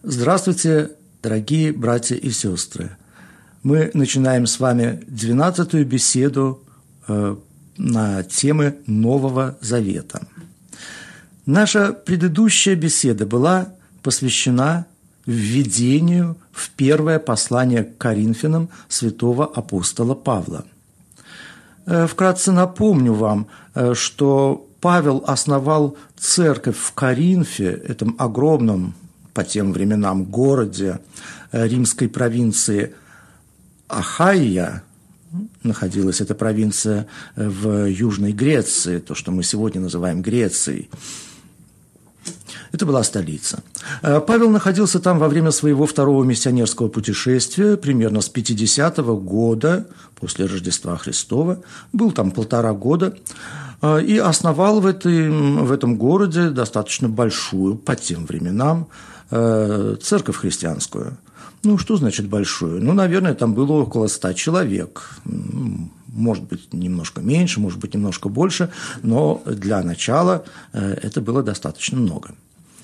Здравствуйте, дорогие братья и сестры! Мы начинаем с вами 12-ю беседу на темы Нового Завета. Наша предыдущая беседа была посвящена введению в первое послание к Коринфянам святого апостола Павла. Вкратце напомню вам, что Павел основал церковь в Коринфе, этом огромном по тем временам городе римской провинции Ахайя. Находилась эта провинция в Южной Греции, то, что мы сегодня называем Грецией. Это была столица. Павел находился там во время своего второго миссионерского путешествия, примерно с 50-го года после Рождества Христова. Был там 1,5 года и основал в этом городе достаточно большую по тем временам церковь христианскую. Что значит большую? Наверное, там было около 100 человек. Может быть, немножко меньше, может быть, немножко больше, но для начала это было достаточно много.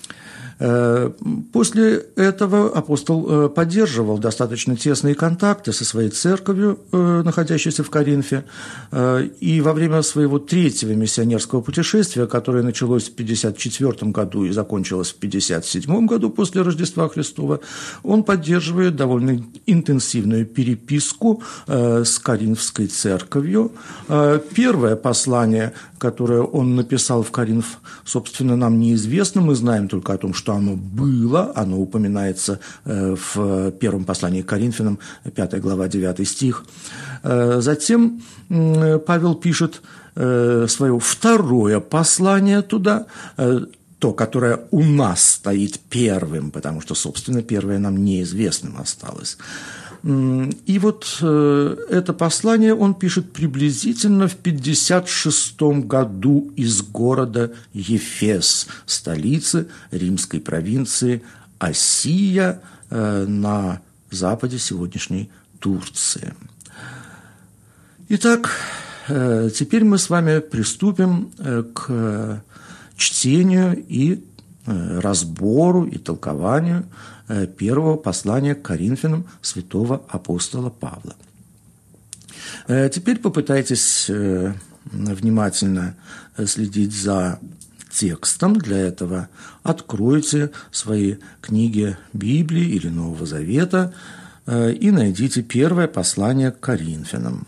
После этого апостол поддерживал достаточно тесные контакты со своей церковью, находящейся в Коринфе, и во время своего 3-го миссионерского путешествия, которое началось в 54 году и закончилось в 57 году после Рождества Христова, он поддерживает довольно интенсивную переписку с Коринфской церковью. Первое послание, которое он написал в Коринф, собственно, нам неизвестно, мы знаем только о том, что оно было, оно упоминается в первом послании к Коринфянам, 5 глава, 9 стих. Затем Павел пишет свое второе послание туда, то, которое у нас стоит первым, потому что, собственно, первое нам неизвестным осталось. И вот это послание он пишет приблизительно в 56 году из города Ефес, столицы римской провинции Асия на западе сегодняшней Турции. Итак, теперь мы с вами приступим к чтению и разбору и толкованию первого послания к Коринфянам святого апостола Павла. Теперь попытайтесь внимательно следить за текстом. Для этого откройте свои книги Библии или Нового Завета и найдите первое послание к Коринфянам.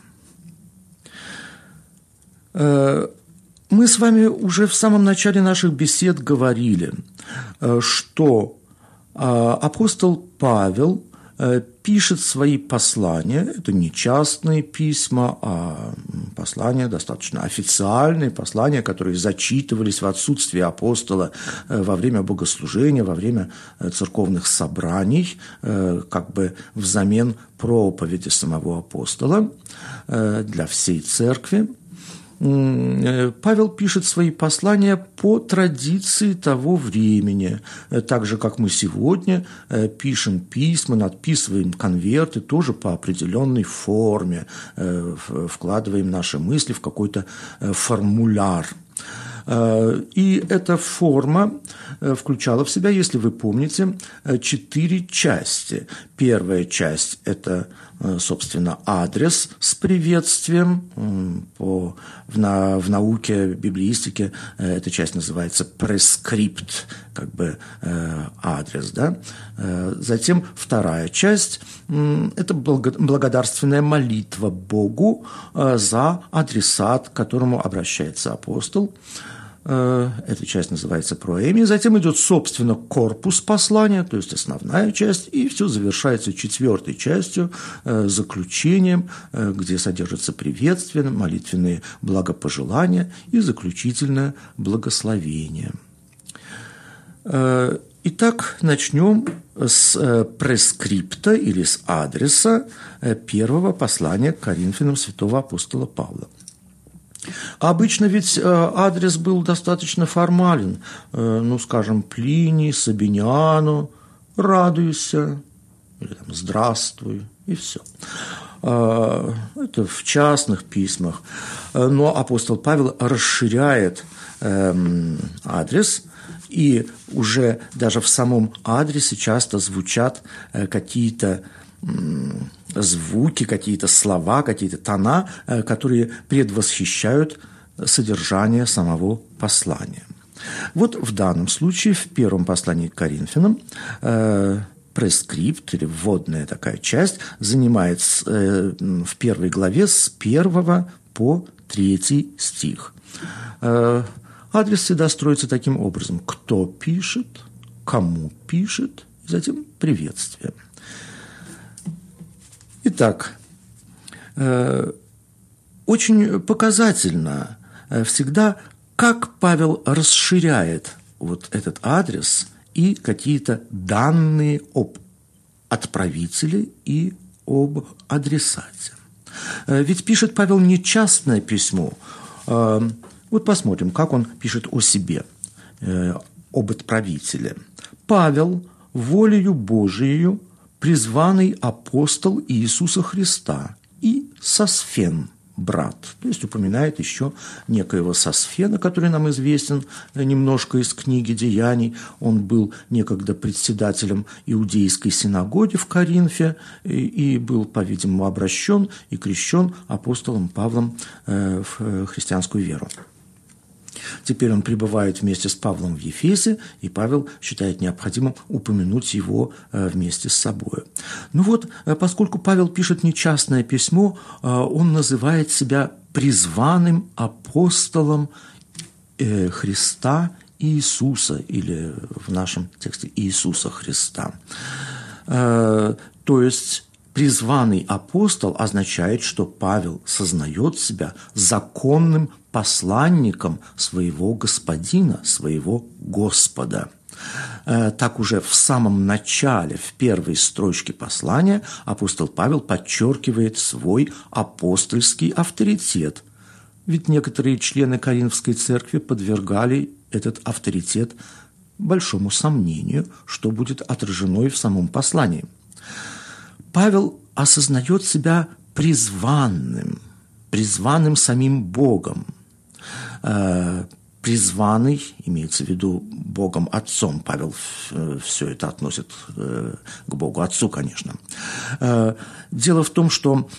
Мы с вами уже в самом начале наших бесед говорили, что апостол Павел пишет свои послания, это не частные письма, а послания достаточно официальные, послания, которые зачитывались в отсутствие апостола во время богослужения, во время церковных собраний, как бы взамен проповеди самого апостола для всей церкви. Павел пишет свои послания по традиции того времени, так же, как мы сегодня пишем письма, надписываем конверты, тоже по определенной форме, вкладываем наши мысли в какой-то формуляр. И эта форма включала в себя, если вы помните, 4 части. Первая часть – это, собственно, адрес с приветствием. В науке, библеистике эта часть называется прескрипт, как бы адрес. Да? Затем вторая часть – это благодарственная молитва Богу за адресат, к которому обращается апостол. Эта часть называется проэмия. Затем идет, собственно, корпус послания, то есть основная часть, и все завершается 4-й частью, заключением, где содержатся приветствия, молитвенные благопожелания и заключительное благословение. Итак, начнем с прескрипта или с адреса первого послания к Коринфянам святого апостола Павла. Обычно ведь адрес был достаточно формален. Скажем, Плиний, Сабиниану, радуйся, или там, здравствуй, и все. Это в частных письмах. Но апостол Павел расширяет адрес И уже даже в самом адресе часто звучат какие-то звуки, какие-то слова, какие-то тона, которые предвосхищают содержание самого послания. Вот в данном случае в первом послании к Коринфянам прескрипт или вводная такая часть занимает в первой главе с 1 по 3 стих. Адрес всегда строится таким образом: кто пишет, кому пишет, и затем приветствие. Итак, очень показательно всегда, как Павел расширяет вот этот адрес и какие-то данные об отправителе и об адресате. Ведь пишет Павел не частное письмо. Вот посмотрим, как он пишет о себе, об отправителе. «Павел, волею Божией, призванный апостол Иисуса Христа, и Сосфен, брат». То есть упоминает еще некоего Сосфена, который нам известен немножко из книги «Деяний». Он был некогда председателем иудейской синагоги в Коринфе и был, по-видимому, обращен и крещен апостолом Павлом в христианскую веру. Теперь он пребывает вместе с Павлом в Ефесе, и Павел считает необходимым упомянуть его вместе с собой. Ну вот, поскольку Павел пишет не частное письмо, он называет себя призванным апостолом Христа Иисуса, или в нашем тексте Иисуса Христа. То есть призванный апостол означает, что Павел сознает себя законным посланником своего Господина, своего Господа. Так уже в самом начале, в первой строчке послания, апостол Павел подчеркивает свой апостольский авторитет. Ведь некоторые члены Коринфской церкви подвергали этот авторитет большому сомнению, что будет отражено и в самом послании. Павел осознает себя призванным самим Богом. Призванный, имеется в виду Богом Отцом. Павел все это относит к Богу Отцу, конечно. Дело в том, что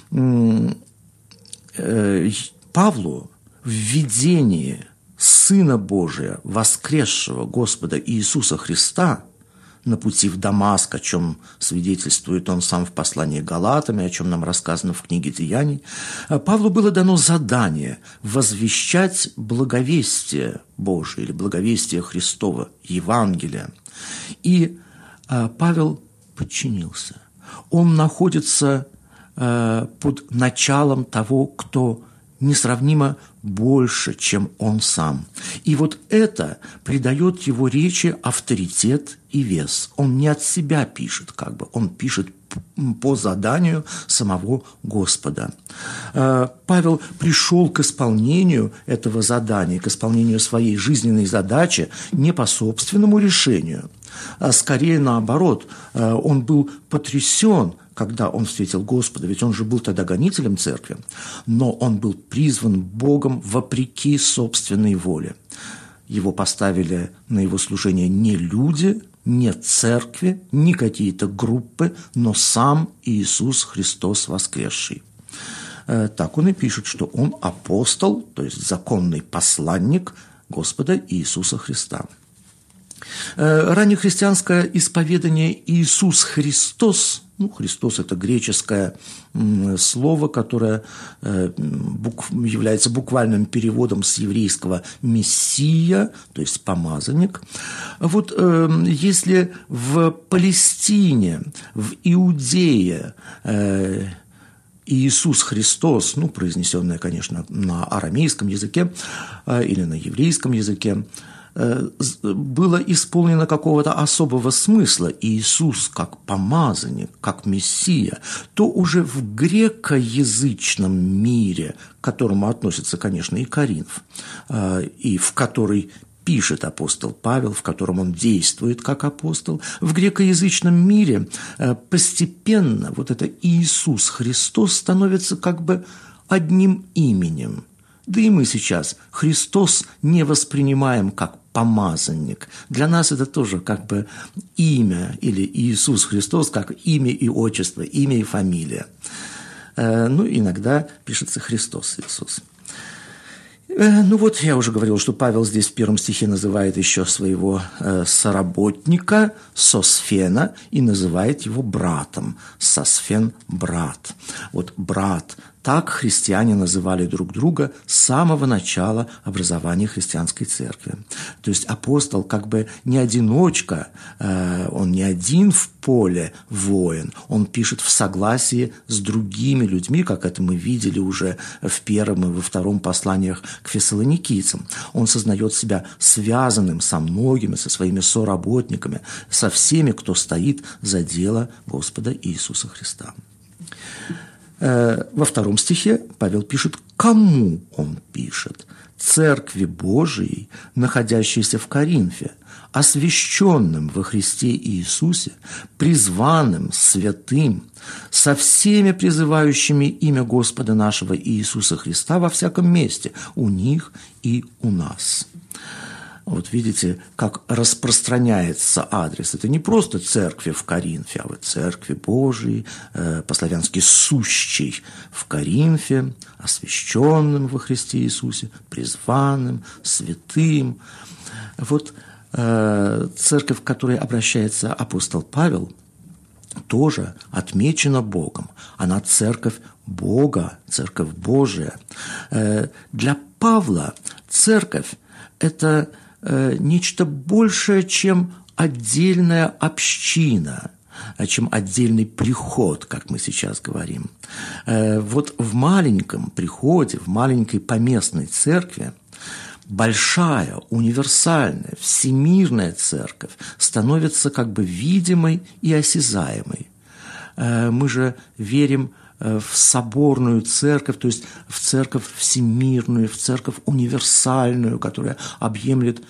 Павлу в видении Сына Божия, воскресшего Господа Иисуса Христа, на пути в Дамаск, о чем свидетельствует он сам в послании к Галатам, о чем нам рассказано в книге «Деяний», Павлу было дано задание возвещать благовестие Божие или благовестие Христова, Евангелия. И Павел подчинился. Он находится под началом того, кто несравнимо больше, чем он сам. И вот это придает его речи авторитет и вес. Он не от себя пишет, он пишет по заданию самого Господа. Павел пришел к исполнению этого задания, к исполнению своей жизненной задачи не по собственному решению, а скорее наоборот. Он был потрясен, когда он встретил Господа, ведь он же был тогда гонителем церкви, но он был призван Богом вопреки собственной воле. Его поставили на его служение не люди, не церкви, не какие-то группы, но сам Иисус Христос воскресший. Так он и пишет, что он апостол, то есть законный посланник Господа Иисуса Христа. Раннехристианское исповедание «Иисус Христос», Христос – это греческое слово, которое является буквальным переводом с еврейского «мессия», то есть «помазанник». Вот если в Палестине, в Иудее Иисус Христос, произнесенное, конечно, на арамейском языке или на еврейском языке, было исполнено какого-то особого смысла, Иисус как помазанник, как Мессия, то уже в грекоязычном мире, к которому относится, конечно, и Коринф, и в который пишет апостол Павел, в котором он действует как апостол, в грекоязычном мире постепенно вот это Иисус Христос становится одним именем. Да и мы сейчас Христос не воспринимаем как помазанник. Для нас это тоже как бы имя, или Иисус Христос, как имя и отчество, имя и фамилия. Ну, иногда пишется Христос Иисус. Ну вот, я уже говорил, что Павел здесь в 1 стихе называет еще своего соработника Сосфена и называет его братом. Сосфен – брат. Вот брат. Так христиане называли друг друга с самого начала образования христианской церкви. То есть апостол как бы не одиночка, он не один в поле воин, он пишет в согласии с другими людьми, как это мы видели уже в первом и во втором посланиях к фессалоникийцам. Он сознает себя связанным со многими, со своими соработниками, со всеми, кто стоит за дело Господа Иисуса Христа. Во 2 стихе Павел пишет, кому он пишет. Церкви Божией, находящейся в Коринфе, освященным во Христе Иисусе, призванным, святым, со всеми призывающими имя Господа нашего Иисуса Христа во всяком месте, у них и у нас. Вот видите, как распространяется адрес. Это не просто церкви в Коринфе, а вот церкви Божией, по-славянски «сущей» в Коринфе, освященным во Христе Иисусе, призванным, святым. Вот церковь, к которой обращается апостол Павел, тоже отмечена Богом. Она церковь Бога, церковь Божия. Для Павла церковь – это нечто большее, чем отдельная община, чем отдельный приход, как мы сейчас говорим. Вот в маленьком приходе, в маленькой поместной церкви большая, универсальная, всемирная церковь становится как бы видимой и осязаемой. Мы же верим в соборную церковь, то есть в церковь всемирную, в церковь универсальную, которая объемлет,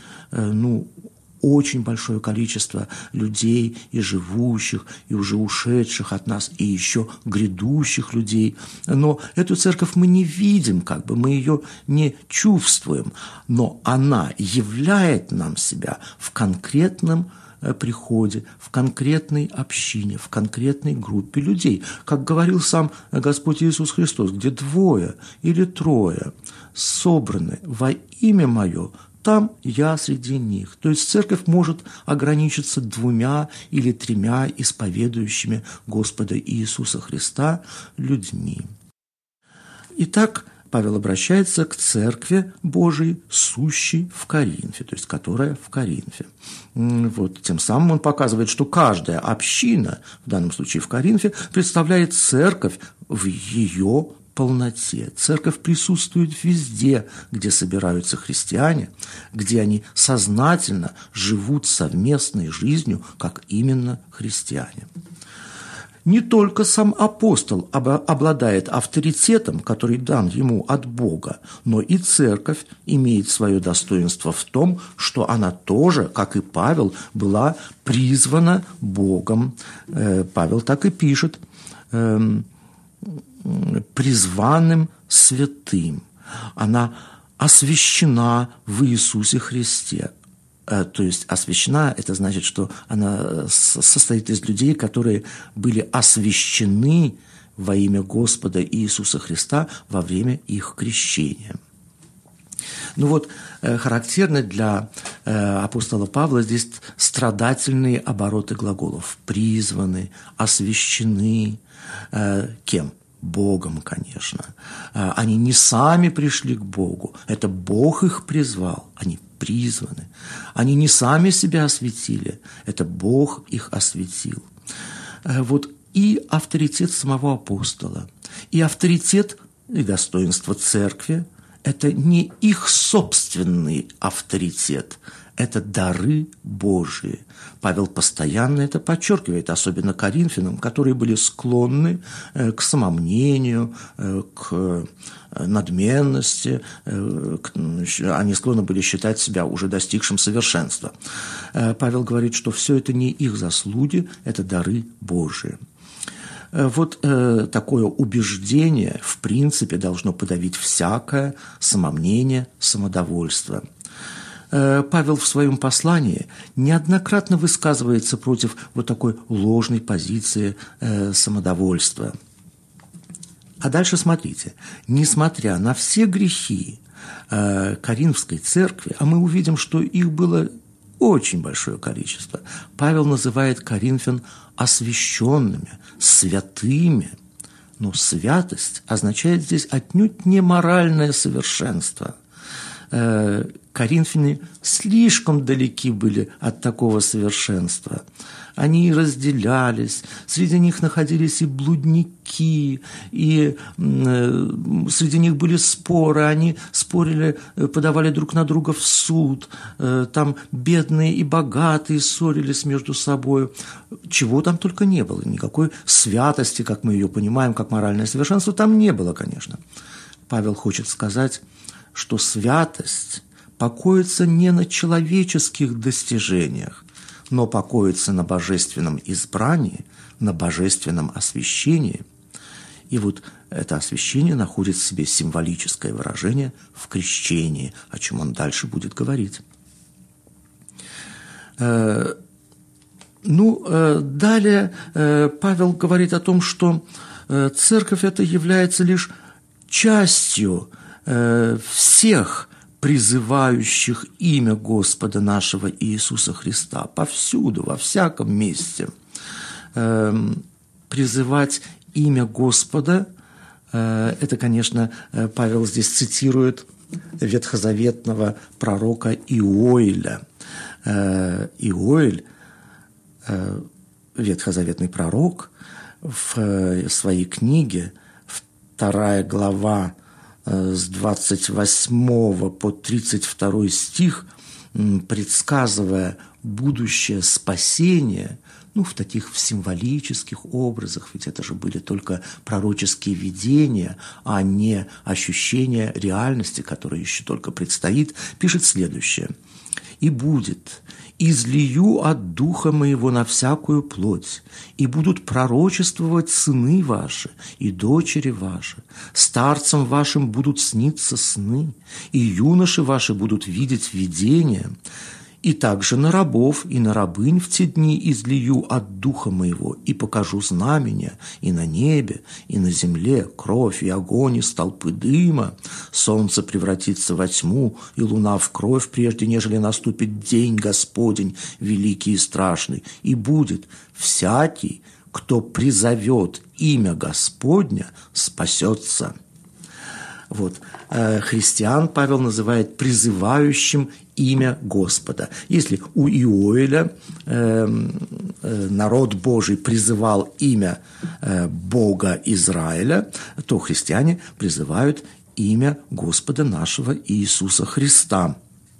очень большое количество людей и живущих, и уже ушедших от нас, и еще грядущих людей. Но эту церковь мы не видим, как бы мы ее не чувствуем, но она являет нам себя в конкретном приходе, в конкретной общине, в конкретной группе людей. Как говорил сам Господь Иисус Христос, где 2 или 3 собраны во имя Мое, там я среди них. То есть церковь может ограничиться 2 или 3 исповедующими Господа Иисуса Христа людьми. Итак, Павел обращается к церкви Божией, сущей в Коринфе, то есть которая в Коринфе. Вот, тем самым он показывает, что каждая община, в данном случае в Коринфе, представляет церковь в ее полноте. Церковь присутствует везде, где собираются христиане, где они сознательно живут совместной жизнью, как именно христиане. Не только сам апостол обладает авторитетом, который дан ему от Бога, но и церковь имеет свое достоинство в том, что она тоже, как и Павел, была призвана Богом. Павел так и пишет: призванным святым. Она освящена в Иисусе Христе. То есть освящена – это значит, что она состоит из людей, которые были освящены во имя Господа Иисуса Христа во время их крещения. Ну вот, характерны для апостола Павла здесь страдательные обороты глаголов. Призваны, освящены. Кем? Богом, конечно. Они не сами пришли к Богу, это Бог их призвал, они призваны. Они не сами себя осветили, это Бог их осветил. Вот и авторитет самого апостола, и авторитет и достоинство церкви – это не их собственный авторитет, это дары Божии. Павел постоянно это подчеркивает, особенно коринфянам, которые были склонны к самомнению, к надменности, они склонны были считать себя уже достигшим совершенства. Павел говорит, что все это не их заслуги, это дары Божии. Вот такое убеждение, в принципе, должно подавить всякое самомнение, самодовольство. Павел в своем послании неоднократно высказывается против вот такой ложной позиции самодовольства. А дальше смотрите. Несмотря на все грехи Коринфской церкви, а мы увидим, что их было очень большое количество, Павел называет коринфян освященными, святыми. Но святость означает здесь отнюдь не моральное совершенство. Коринфяне слишком далеки были от такого совершенства. Они разделялись, среди них находились и блудники, и среди них были споры, они спорили, подавали друг на друга в суд, там бедные и богатые ссорились между собой. Чего там только не было, никакой святости, как мы ее понимаем, как моральное совершенство, там не было, конечно. Павел хочет сказать, что святость покоится не на человеческих достижениях, но покоится на божественном избрании, на божественном освящении. И вот это освящение находит в себе символическое выражение в крещении, о чем он дальше будет говорить. Далее Павел говорит о том, что церковь это является лишь частью всех призывающих имя Господа нашего Иисуса Христа повсюду, во всяком месте. Призывать имя Господа, это, конечно, Павел здесь цитирует ветхозаветного пророка Иоиля. Иоиль, ветхозаветный пророк, в своей книге, 2 глава, с 28 по 32 стих, предсказывая будущее спасение, в таких символических образах, ведь это же были только пророческие видения, а не ощущения реальности, которая еще только предстоит, пишет следующее. «И будет, излию от Духа Моего на всякую плоть, и будут пророчествовать сыны ваши и дочери ваши, старцам вашим будут сниться сны, и юноши ваши будут видеть видения. И также на рабов и на рабынь в те дни излию от Духа Моего, и покажу знамения и на небе, и на земле кровь и огонь и столпы дыма. Солнце превратится во тьму, и луна в кровь, прежде нежели наступит день Господень, великий и страшный. И будет всякий, кто призовет имя Господня, спасется». Вот. Христиан Павел называет призывающим имя Господа. Если у Иоиля народ Божий призывал имя Бога Израиля, то христиане призывают имя Господа нашего Иисуса Христа.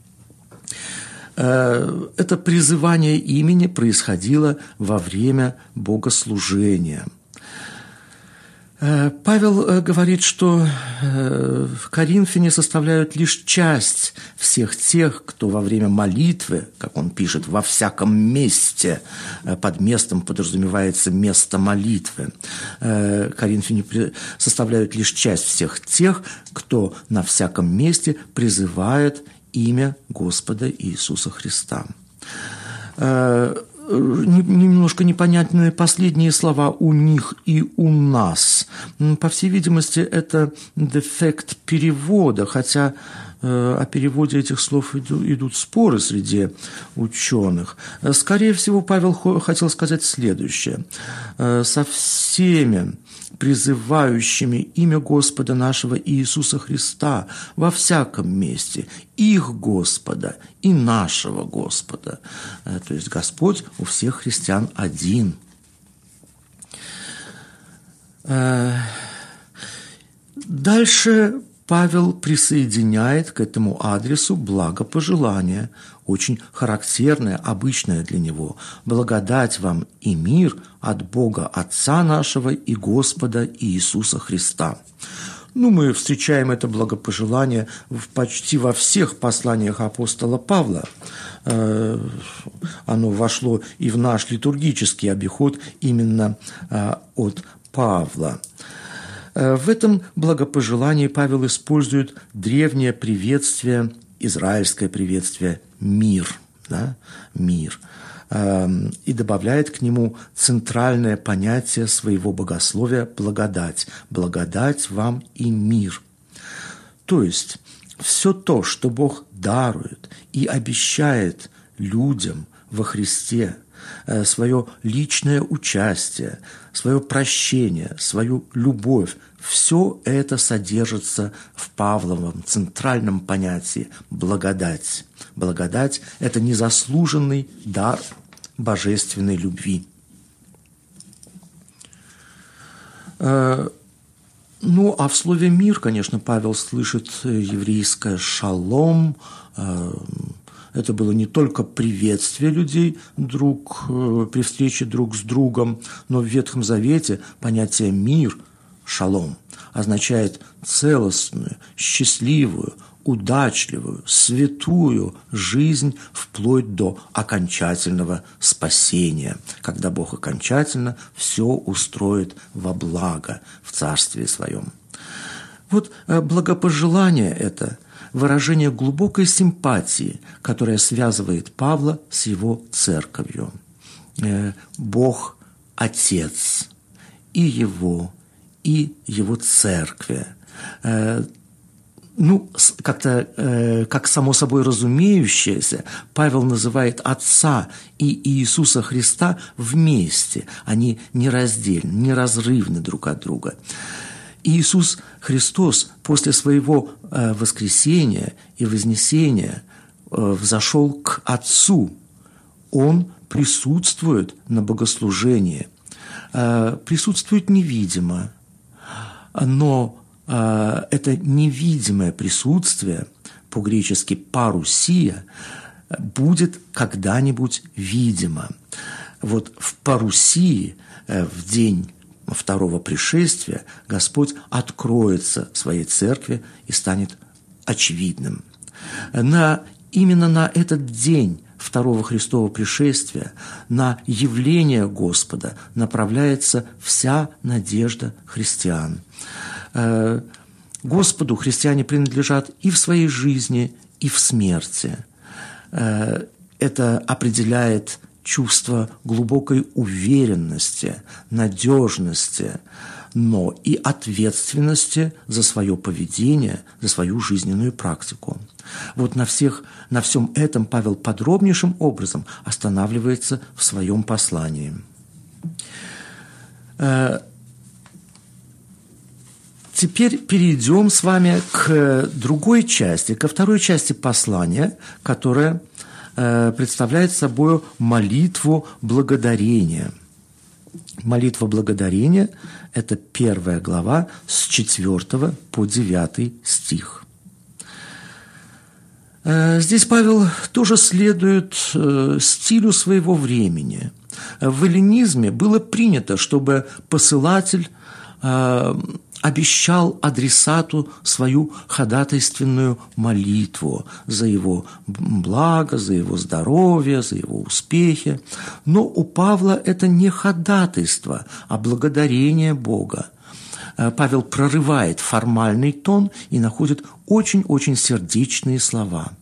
Это призывание имени происходило во время богослужения. Павел говорит, что коринфяне составляют лишь часть всех тех, кто во время молитвы, как он пишет, во всяком месте, под местом подразумевается место молитвы. Коринфяне составляют лишь часть всех тех, кто на всяком месте призывает имя Господа Иисуса Христа. Немножко непонятные последние слова «у них» и «у нас». По всей видимости, это дефект перевода, хотя о переводе этих слов идут споры среди ученых. Скорее всего, Павел хотел сказать следующее. «Со всеми призывающими имя Господа нашего Иисуса Христа во всяком месте, их Господа и нашего Господа». То есть Господь у всех христиан один. Дальше Павел присоединяет к этому адресу благопожелание, очень характерное, обычное для него. «Благодать вам и мир от Бога Отца нашего и Господа Иисуса Христа». Мы встречаем это благопожелание почти во всех посланиях апостола Павла. Оно вошло и в наш литургический обиход именно от Павла. В этом благопожелании Павел использует древнее приветствие израильское приветствие «мир», да? «Мир». И добавляет к нему центральное понятие своего богословия «благодать». «Благодать вам и мир». То есть все то, что Бог дарует и обещает людям во Христе, свое личное участие, свое прощение, свою любовь, все это содержится в Павловом центральном понятии благодать. Благодать – это незаслуженный дар божественной любви. Ну, а в слове «мир», конечно, Павел слышит еврейское «шалом». Это было не только приветствие людей при встрече друг с другом, но в Ветхом Завете понятие «мир», «шалом», означает целостную, счастливую, удачливую, святую жизнь вплоть до окончательного спасения, когда Бог окончательно все устроит во благо в Царстве Своем. Вот благопожелание это – выражение глубокой симпатии, которая связывает Павла с его церковью. Бог – Отец и его церкви. Ну, как-то, как само собой разумеющееся, Павел называет Отца и Иисуса Христа вместе. Они нераздельны, неразрывны друг от друга. Иисус Христос после своего воскресения и вознесения взошел к Отцу. Он присутствует на богослужении, присутствует невидимо, но это невидимое присутствие, по-гречески «парусия», будет когда-нибудь видимо. Вот в парусии, в день второго пришествия, Господь откроется своей церкви и станет очевидным. Именно на этот день второго Христового пришествия, на явление Господа направляется вся надежда христиан. Господу христиане принадлежат и в своей жизни, и в смерти. Это определяет чувство глубокой уверенности, надежности, но и ответственности за свое поведение, за свою жизненную практику. Вот на всем этом Павел подробнейшим образом останавливается в своем послании. Теперь перейдем с вами к другой части, ко второй части послания, которая представляет собой молитву благодарения. Молитва благодарения – это 1 глава с 4 по 9 стих. Здесь Павел тоже следует стилю своего времени. В эллинизме было принято, чтобы посылатель обещал адресату свою ходатайственную молитву за его благо, за его здоровье, за его успехи. Но у Павла это не ходатайство, а благодарение Бога. Павел прорывает формальный тон и находит очень-очень сердечные слова.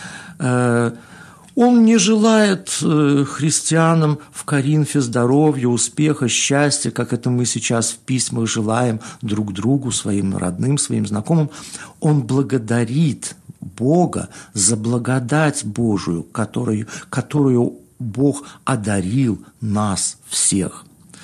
Он не желает христианам в Коринфе здоровья, успеха, счастья, как это мы сейчас в письмах желаем друг другу, своим родным, своим знакомым. Он благодарит Бога за благодать Божию, которую Бог одарил нас всех.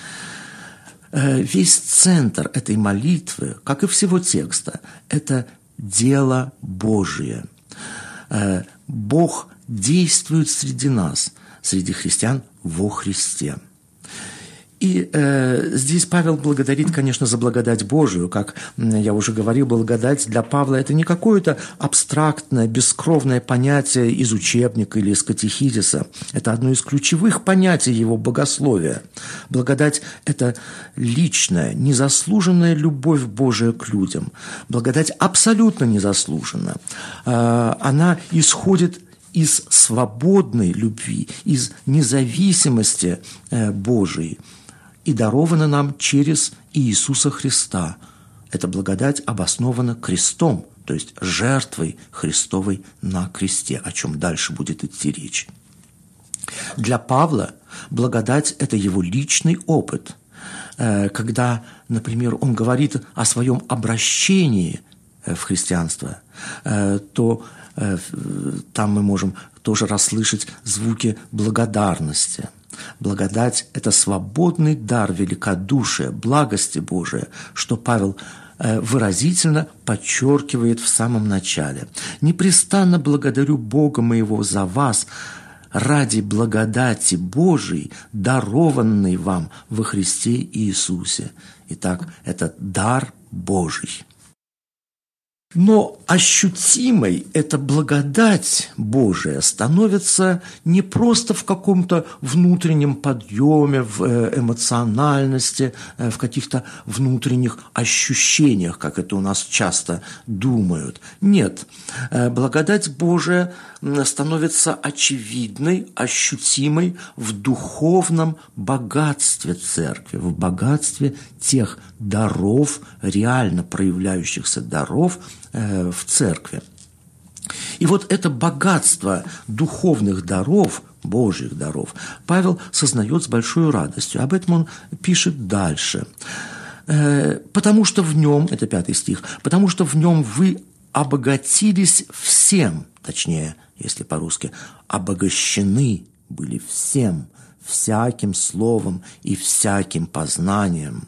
Весь центр этой молитвы, как и всего текста, это дело Божие. Бог действует среди нас, среди христиан во Христе. И здесь Павел благодарит, конечно, за благодать Божию. Как я уже говорил, благодать для Павла – это не какое-то абстрактное, бескровное понятие из учебника или из катехизиса. Это одно из ключевых понятий его богословия. Благодать – это личная, незаслуженная любовь Божия к людям. Благодать абсолютно незаслуженна. Она исходит из свободной любви, из независимости Божией и дарована нам через Иисуса Христа. Эта благодать обоснована крестом, то есть жертвой Христовой на кресте, о чем дальше будет идти речь. Для Павла благодать – это его личный опыт. Когда, например, он говорит о своем обращении в христианство, то там мы можем тоже расслышать звуки благодарности. Благодать – это свободный дар великодушия, благости Божия, что Павел выразительно подчеркивает в самом начале. «Непрестанно благодарю Бога моего за вас, ради благодати Божией, дарованной вам во Христе Иисусе». Итак, это дар Божий. Но ощутимой эта благодать Божия становится не просто в каком-то внутреннем подъеме, в эмоциональности, в каких-то внутренних ощущениях, как это у нас часто думают. Нет, благодать Божия становится очевидной, ощутимой в духовном богатстве церкви, в богатстве тех даров, реально проявляющихся даров в церкви. И вот это богатство духовных даров, Божьих даров, Павел сознает с большой радостью. Об этом он пишет дальше. «Потому что в нем», это 5 стих, «потому что в нем вы обогатились всем», точнее, если по-русски, обогащены были всем, всяким словом и всяким познанием».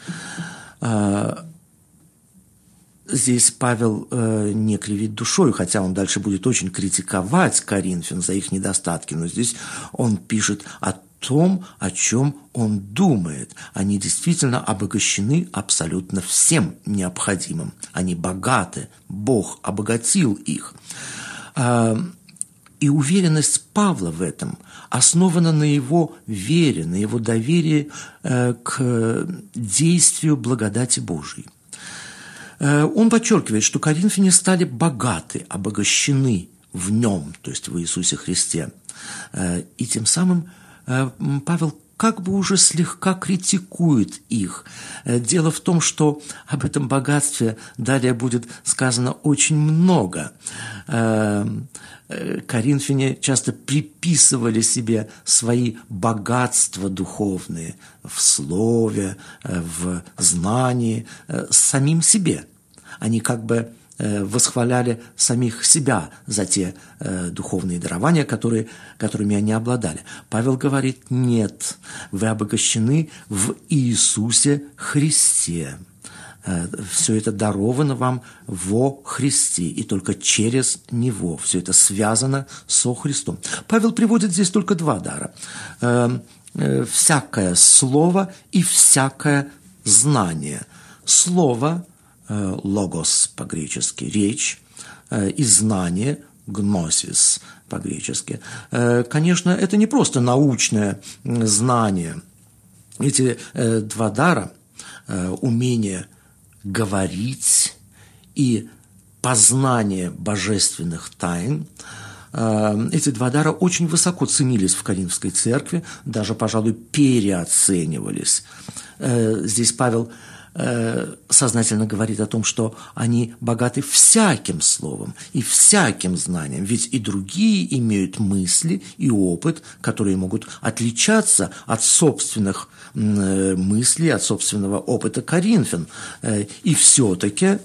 Здесь Павел не кривит душой, хотя он дальше будет очень критиковать Коринфян за их недостатки, но здесь он пишет о том, о чем он думает. Они действительно обогащены абсолютно всем необходимым. Они богаты, Бог обогатил их. И уверенность Павла в этом основана на его вере, на его доверии к действию благодати Божией. Он подчеркивает, что коринфяне стали богаты, обогащены в нем, то есть в Иисусе Христе. И тем самым Павел как бы уже слегка критикует их. Дело в том, что об этом богатстве далее будет сказано очень много. Коринфяне часто приписывали себе свои богатства духовные в слове, в знании, самим себе. Они как бы восхваляли самих себя за те духовные дарования, которыми они обладали. Павел говорит: нет, вы обогащены в Иисусе Христе. Все это даровано вам во Христе, и только через Него. Все это связано со Христом. Павел приводит здесь только 2 дара. Всякое слово и всякое знание. Слово – логос по-гречески, речь, и знание – гносис по-гречески. Конечно, это не просто научное знание. Эти 2 дара – умение говорить и познание божественных тайн. Эти 2 дара очень высоко ценились в Коринфской церкви, даже, пожалуй, переоценивались. Здесь Павел сознательно говорит о том, что они богаты всяким словом и всяким знанием, ведь и другие имеют мысли и опыт, которые могут отличаться от собственных мыслей, от собственного опыта коринфян. И все-таки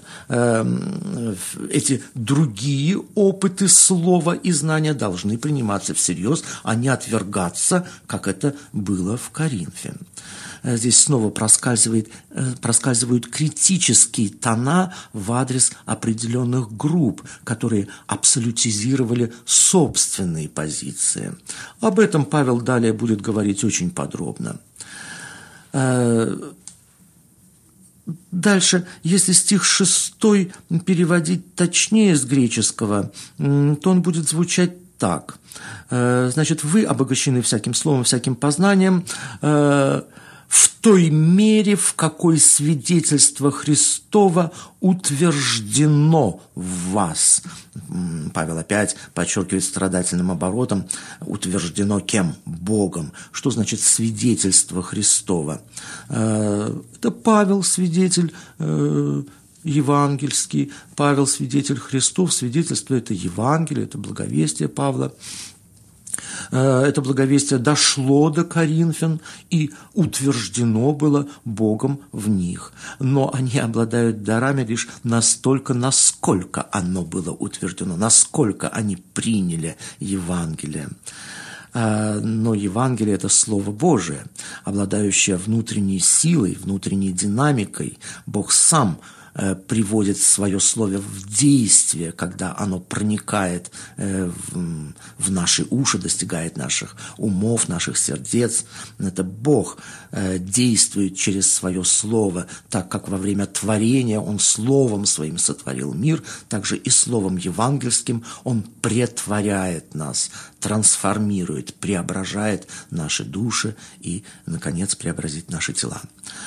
эти другие опыты слова и знания должны приниматься всерьез, а не отвергаться, как это было в Коринфе. Здесь снова проскальзывают критические тона в адрес определенных групп, которые абсолютизировали собственные позиции. Об этом Павел далее будет говорить очень подробно. Дальше, если стих 6 переводить точнее с греческого, то он будет звучать так. Значит, вы обогащены всяким словом, всяким познанием, в той мере, в какой свидетельство Христово утверждено в вас. Павел опять подчеркивает страдательным оборотом: утверждено кем? Богом. Что значит свидетельство Христово? Это Павел, свидетель евангельский, Павел, свидетель Христов, свидетельство – это Евангелие, это благовестие Павла. Это благовестие дошло до коринфян и утверждено было Богом в них. Но они обладают дарами лишь настолько, насколько оно было утверждено, насколько они приняли Евангелие. Но Евангелие – это Слово Божие, обладающее внутренней силой, внутренней динамикой. Бог сам приводит свое слово в действие, когда оно проникает в наши уши, достигает наших умов, наших сердец. Это Бог действует через свое слово, так как во время творения Он словом своим сотворил мир, также и словом евангельским Он претворяет нас, трансформирует, преображает наши души и, наконец, преобразит наши тела.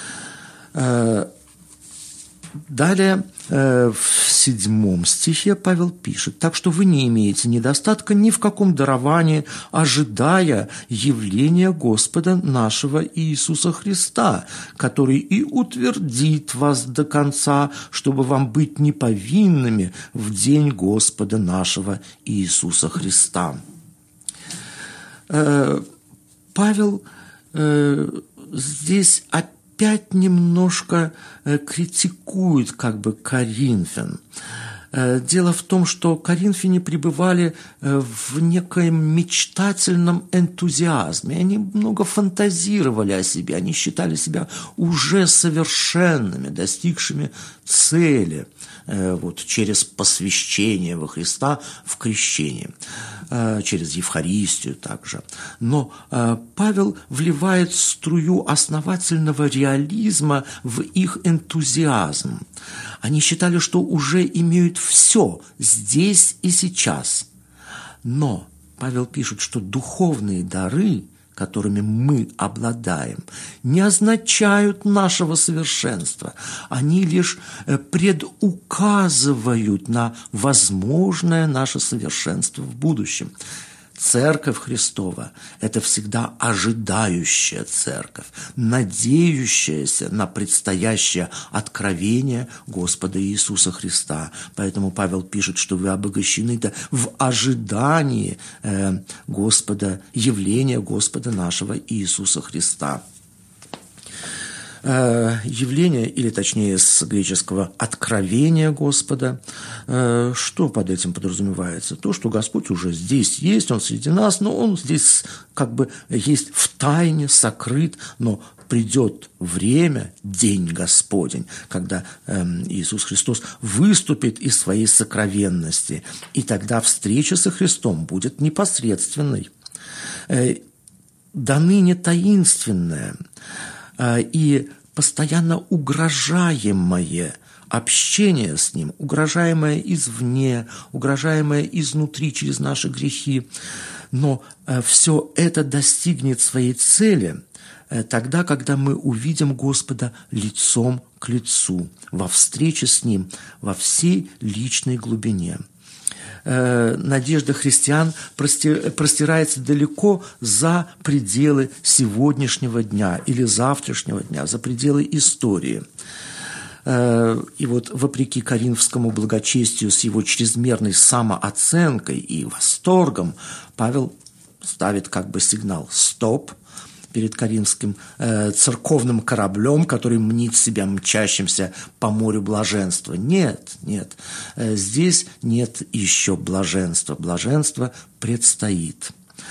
Далее, в 7 стихе Павел пишет: «Так что вы не имеете недостатка ни в каком даровании, ожидая явления Господа нашего Иисуса Христа, который и утвердит вас до конца, чтобы вам быть неповинными в день Господа нашего Иисуса Христа». Павел здесь опять немножко критикует коринфян. Дело в том, что коринфяне пребывали в некоем мечтательном энтузиазме. Они много фантазировали о себе, они считали себя уже совершенными, достигшими цели через посвящение во Христа в крещении, через Евхаристию также. Но Павел вливает струю основательного реализма в их энтузиазм. Они считали, что уже имеют все здесь и сейчас. Но Павел пишет, что духовные дары, которыми мы обладаем, не означают нашего совершенства. Они лишь предуказывают на возможное наше совершенство в будущем. Церковь Христова – это всегда ожидающая церковь, надеющаяся на предстоящее откровение Господа Иисуса Христа. Поэтому Павел пишет, что вы обогащены в ожидании Господа, явления Господа нашего Иисуса Христа. Явление, или точнее с греческого «откровение Господа». Что под этим подразумевается? То, что Господь уже здесь есть, Он среди нас, но Он здесь есть в тайне, сокрыт, но придет время, день Господень, когда Иисус Христос выступит из своей сокровенности, и тогда встреча со Христом будет непосредственной. До ныне таинственная и постоянно угрожаемое общение с Ним, угрожаемое извне, угрожаемое изнутри через наши грехи. Но все это достигнет своей цели тогда, когда мы увидим Господа лицом к лицу, во встрече с Ним, во всей личной глубине. Надежда христиан простирается далеко за пределы сегодняшнего дня или завтрашнего дня, за пределы истории. И вопреки коринфскому благочестию с его чрезмерной самооценкой и восторгом, Павел ставит сигнал «стоп» перед коринфским церковным кораблем, который мнит себя мчащимся по морю блаженства. Нет, здесь нет еще блаженства. Блаженство предстоит.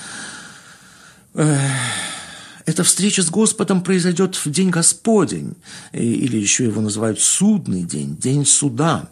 Эта встреча с Господом произойдет в день Господень, или еще его называют судный день, день суда.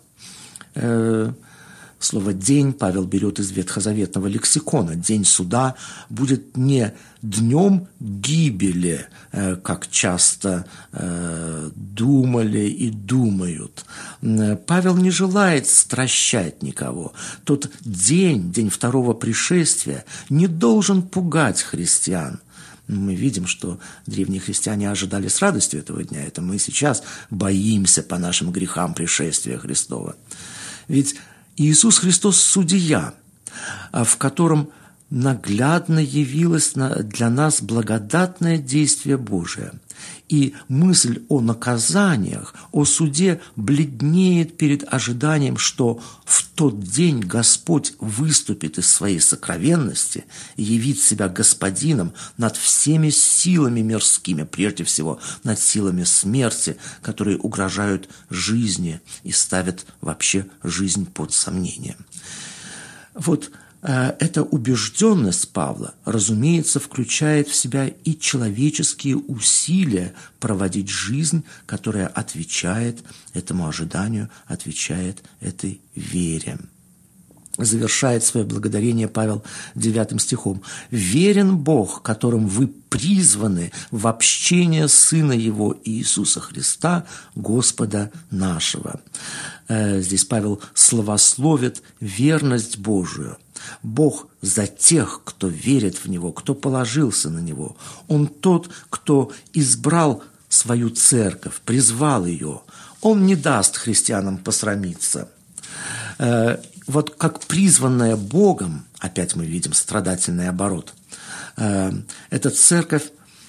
Слово «день» Павел берет из ветхозаветного лексикона. День суда будет не днем гибели, как часто думали и думают. Павел не желает стращать никого. Тот день второго пришествия, не должен пугать христиан. Мы видим, что древние христиане ожидали с радостью этого дня. Это мы сейчас боимся по нашим грехам пришествия Христова. Ведь Иисус Христос – судья, в котором наглядно явилось для нас благодатное действие Божие. И мысль о наказаниях, о суде бледнеет перед ожиданием, что в тот день Господь выступит из своей сокровенности и явит себя Господином над всеми силами мирскими, прежде всего над силами смерти, которые угрожают жизни и ставят вообще жизнь под сомнение. Вот эта убежденность Павла, разумеется, включает в себя и человеческие усилия проводить жизнь, которая отвечает этому ожиданию, отвечает этой вере. Завершает свое благодарение Павел 9 стихом. «Верен Бог, которым вы призваны в общение Сына Его Иисуса Христа, Господа нашего». Здесь Павел славословит верность Божию. Бог за тех, кто верит в Него, кто положился на Него. Он тот, кто избрал свою церковь, призвал ее. Он не даст христианам посрамиться. Вот как призванная Богом, опять мы видим страдательный оборот, эта церковь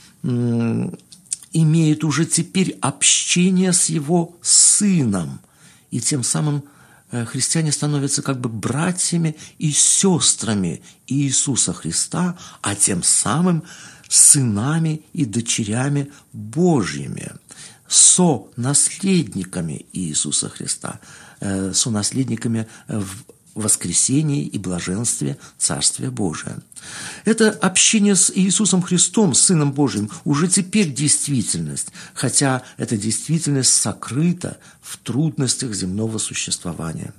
имеет уже теперь общение с Его Сыном, и тем самым христиане становятся как бы братьями и сестрами Иисуса Христа, а тем самым сынами и дочерями Божьими, сонаследниками Иисуса Христа, сонаследниками в воскресении и блаженстве Царствия Божия. Это общение с Иисусом Христом, Сыном Божьим, уже теперь действительность, хотя эта действительность сокрыта в трудностях земного существования.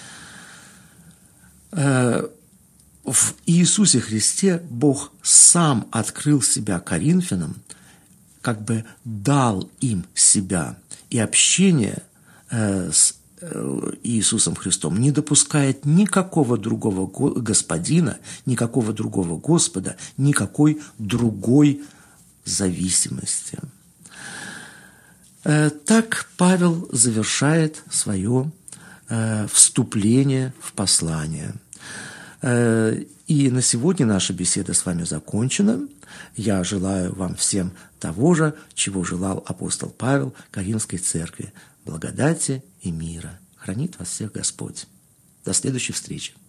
В Иисусе Христе Бог сам открыл себя Коринфянам, как бы дал им себя, и общение с Иисусом Христом не допускает никакого другого господина, никакого другого Господа, никакой другой зависимости. Так Павел завершает свое вступление в послание. И на сегодня наша беседа с вами закончена. Я желаю вам всем того же, чего желал апостол Павел Коринфской церкви: благодати и мира. Хранит вас всех Господь. До следующей встречи.